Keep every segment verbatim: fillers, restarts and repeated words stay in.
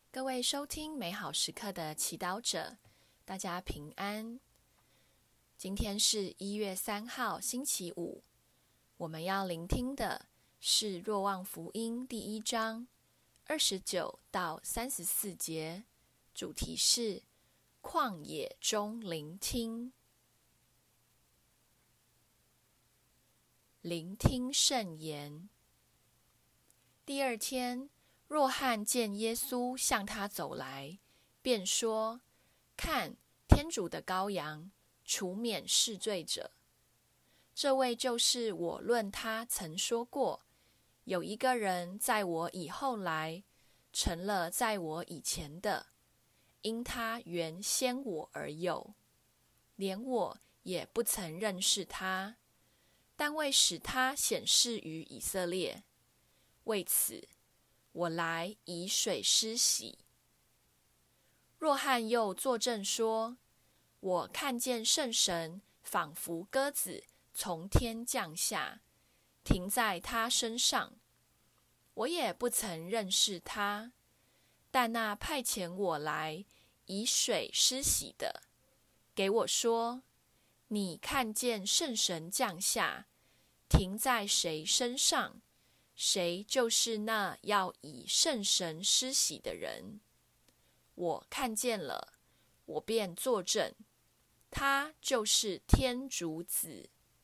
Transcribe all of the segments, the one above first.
各位收听美好时刻的祈祷者，大家平安。今天是一月三号，星期五。我们要聆听的是若望福音第一章二十九到三十四节，主题是旷野中聆听。聆听圣言。第二天，若翰见耶稣向他走来，便说：看，天主的羔羊，除免世罪者。这位就是我论他曾说过，有一个人在我以后来，成了在我以前的，因他原先我而有，连我也不曾认识他，但为使他显示于以色列，为此我来以水施洗。若翰又作证说：我看见圣神仿佛鸽子从天降下，停在他身上。我也不曾认识他，但那派遣我来以水施洗的，给我说：你看见圣神降下，停在谁身上，谁就是那要以圣神施洗的人。我看见了，我便作证，他就是天主子。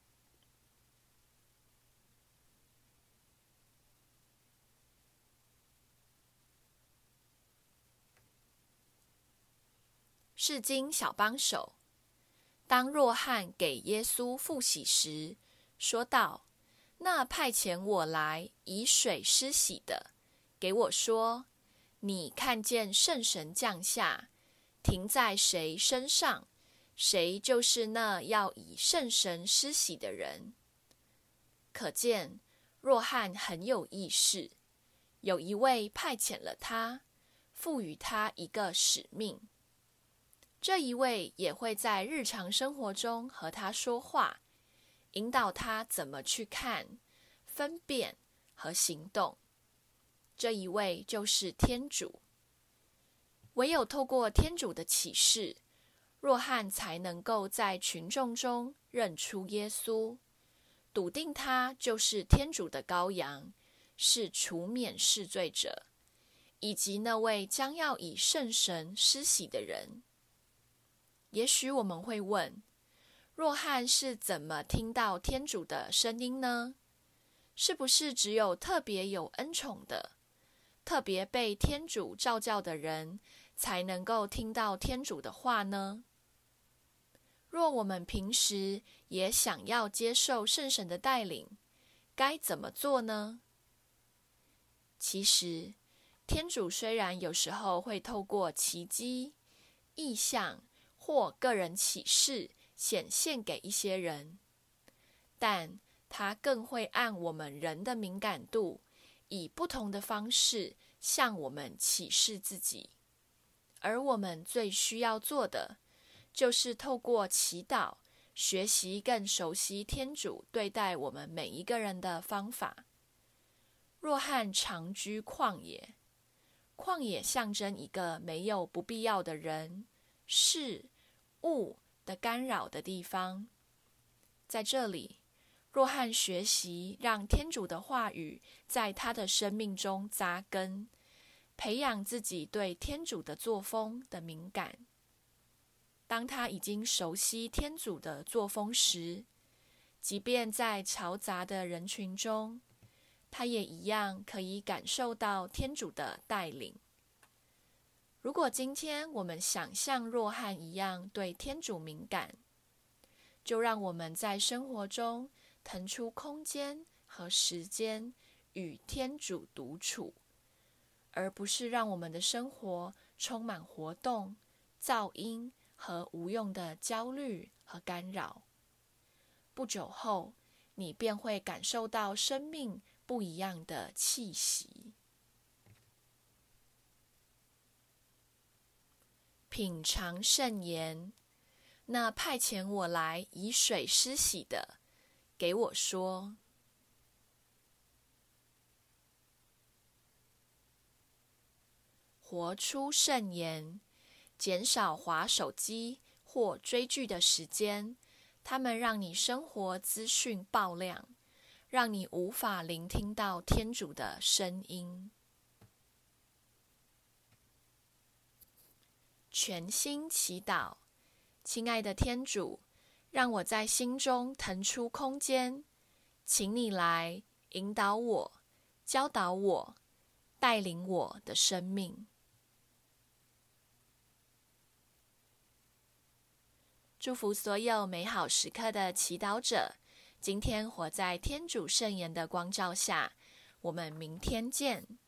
释经小帮手。当若翰给耶稣复洗时，说道：那派遣我来以水施洗的，给我说：你看见圣神降下，停在谁身上，谁就是那要以圣神施洗的人。可见若翰很有意识，有一位派遣了他，赋予他一个使命。这一位也会在日常生活中和他说话，引导他怎么去看、分辨和行动。这一位就是天主。唯有透过天主的启示，若翰才能够在群众中认出耶稣，笃定他就是天主的羔羊，是除免世罪者，以及那位将要以圣神施洗的人。也许我们会问，若翰是怎么听到天主的声音呢？是不是只有特别有恩宠的、特别被天主召叫的人才能够听到天主的话呢？若我们平时也想要接受圣神的带领，该怎么做呢？其实，天主虽然有时候会透过奇迹、异象或个人启示显现给一些人，但他更会按我们人的敏感度，以不同的方式向我们启示自己。而我们最需要做的，就是透过祈祷，学习更熟悉天主对待我们每一个人的方法。若翰常居旷野，旷野象征一个没有不必要的人、事、物的干扰的地方。在这里，若翰学习让天主的话语在他的生命中扎根，培养自己对天主的作风的敏感。当他已经熟悉天主的作风时，即便在嘈杂的人群中，他也一样可以感受到天主的带领。如果今天我们想像若翰一样对天主敏感，就让我们在生活中腾出空间和时间与天主独处，而不是让我们的生活充满活动、噪音和无用的焦虑和干扰。不久后，你便会感受到生命不一样的气息。品尝圣言。那派遣我来以水施洗的，给我说： 活出圣言，减少滑手机或追剧的时间，它们让你生活资讯爆量，让你无法聆听到天主的声音。全心祈祷，亲爱的天主，让我在心中腾出空间，请你来引导我、教导我、带领我的生命。祝福所有美好时刻的祈祷者，今天活在天主圣言的光照下。我们明天见。